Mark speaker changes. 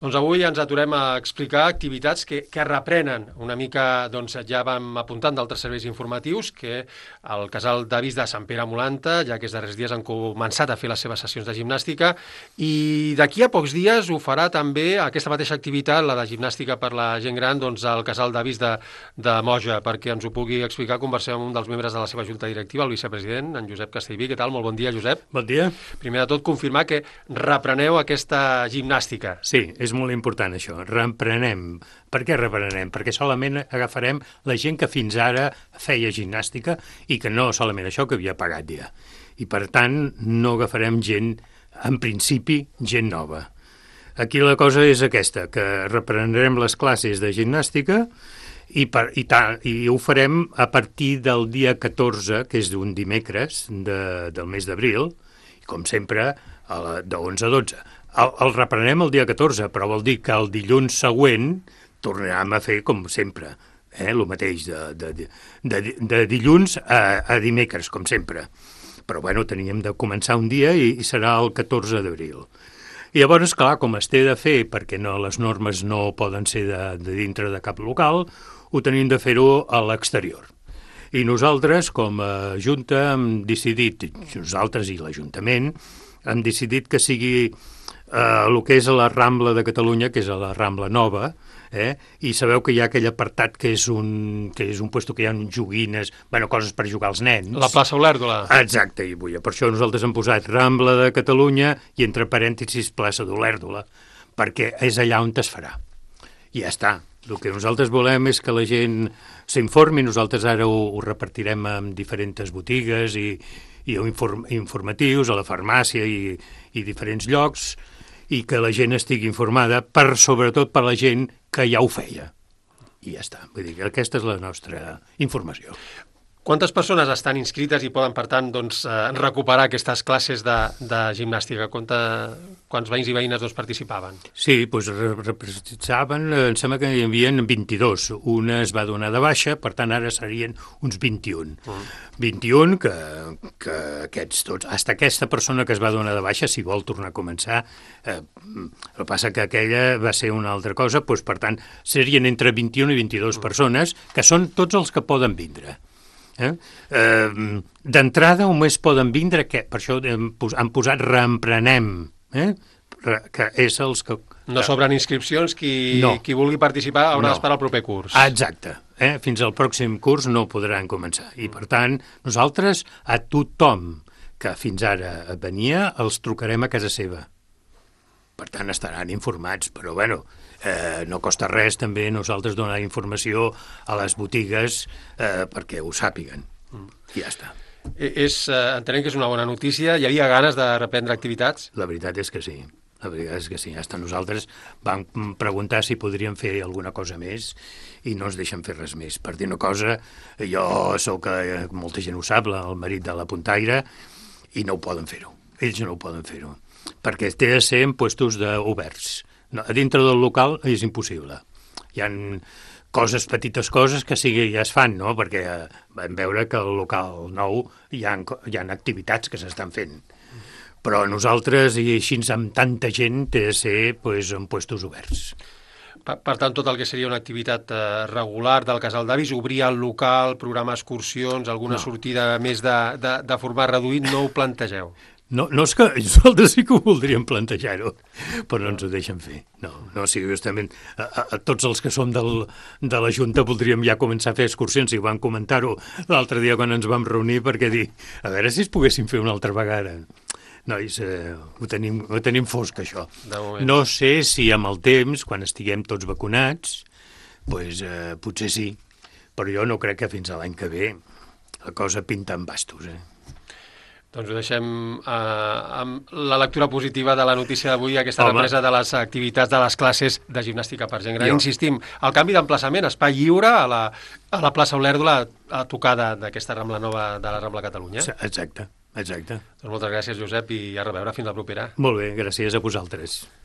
Speaker 1: Doncs avui ens aturem a explicar activitats que reprenen una mica, doncs ja vam apuntant d'altres serveis informatius que el casal d'avis de Sant Pere Molanta, ja aquests darrers dies han començat a fer les seves sessions de gimnàstica i d'aquí a pocs dies ho farà també aquesta mateixa activitat, la de gimnàstica per la gent gran, doncs al casal d'avis de Moja, perquè ens ho pugui explicar. Conversem amb un dels membres de la seva junta directiva, el vicepresident, en Josep Castellví. Què tal? Molt bon dia, Josep.
Speaker 2: Bon dia.
Speaker 1: Primer de tot, confirmar que repreneu aquesta gimnàstica.
Speaker 2: Sí, és molt important això, reprenem. Per què reprenem? Perquè solament agafarem la gent que fins ara feia gimnàstica i que no solament això, que havia pagat ja. I per tant no agafarem gent, en principi, gent nova. Aquí la cosa és aquesta, que reprenem les classes de gimnàstica i ho farem a partir del dia 14, que és d'un dimecres del mes d'abril, i com sempre, de 11 a 12. El reprenem el dia 14, però vol dir que el dilluns següent tornarem a fer com sempre, el mateix, de dilluns a dimecres, com sempre. Però bueno, teníem de començar un dia i serà el 14 d'abril. I llavors, clar, com es té de fer, perquè les normes no poden ser de dintre de cap local, ho tenim de fer-ho a l'exterior. I nosaltres, com a Junta, hem decidit, nosaltres i l'Ajuntament, hem decidit que sigui el que és a la Rambla de Catalunya, que és a la Rambla Nova, i sabeu que hi ha aquell apartat que és un puesto que hi ha joguines, coses per jugar als nens.
Speaker 1: La plaça Olèrdola.
Speaker 2: Exacte, i per això nosaltres hem posat Rambla de Catalunya i entre parèntesis plaça d'Olèrdola, perquè és allà on es farà. I ja està. El que nosaltres volem és que la gent s'informi, nosaltres ara ho repartirem en diferents botigues i informatius, a la farmàcia i diferents llocs, i que la gent estigui informada, sobretot per la gent que ja ho feia. I ja està. Vull dir que aquesta és la nostra informació.
Speaker 1: Quantes persones estan inscrites i poden, per tant, recuperar aquestes classes de gimnàstica? Quants veïns i veïnes participaven?
Speaker 2: Sí, representaven, em sembla que hi havia 22. Una es va donar de baixa, per tant, ara serien uns 21. 21 que aquests tots, fins aquesta persona que es va donar de baixa, si vol tornar a començar, el que passa que aquella va ser una altra cosa, per tant, serien entre 21 i 22 persones, que són tots els que poden vindre. D'entrada només poden vindre, per això han posat reemprenem, que és els que...
Speaker 1: No s'obren inscripcions, qui vulgui participar haurà d'esperar el proper curs.
Speaker 2: Exacte, fins al pròxim curs no podran començar. I per tant, nosaltres a tothom que fins ara venia els trucarem a casa seva. Per tant, estaran informats, però no costa res també nosaltres donar informació a les botigues perquè ho sàpiguen. I ja està.
Speaker 1: Entenem que és una bona notícia. Hi havia ganes de reprendre activitats?
Speaker 2: La veritat és que sí. La veritat és que sí. Hasta nosaltres vam preguntar si podríem fer alguna cosa més i no ens deixen fer res més. Per dir una cosa, jo sóc, molta gent ho sap, el marit de la puntaire, i no ho poden fer-ho. Ells no ho poden fer-ho. Perquè té de ser en puestos oberts. A dintre del local és impossible. Hi ha petites coses que sí que ja es fan, no? Perquè vam veure que al local nou hi ha activitats que s'estan fent. Però nosaltres, i així amb tanta gent, té de ser en puestos oberts.
Speaker 1: Per tant, tot el que seria una activitat regular del casal d'avis, obrir el local, programar excursions, alguna sortida més de format reduït, no ho plantegeu?
Speaker 2: No, és que nosaltres sí que ho voldríem plantejar-ho, però no ens ho deixen fer. No, sí, justament, a tots els que som de la Junta voldríem ja començar a fer excursions, i vam comentar-ho l'altre dia quan ens vam reunir, perquè dir, a veure si es poguessin fer una altra vegada. Nois, ho tenim fosc, això. No sé si amb el temps, quan estiguem tots vacunats, potser sí, però jo no crec que fins a l'any que ve la cosa pinta en bastos,
Speaker 1: Doncs ho deixem amb la lectura positiva de la notícia d'avui, aquesta represa de les activitats de les classes de gimnàstica per gent gran. Insistim, el canvi d'emplaçament, espai lliure a la plaça Olèrdola, a tocar d'aquesta Rambla Nova de la Rambla Catalunya.
Speaker 2: Exacte.
Speaker 1: Doncs moltes gràcies, Josep, i a reveure fins la propera.
Speaker 2: Molt bé, gràcies a vosaltres.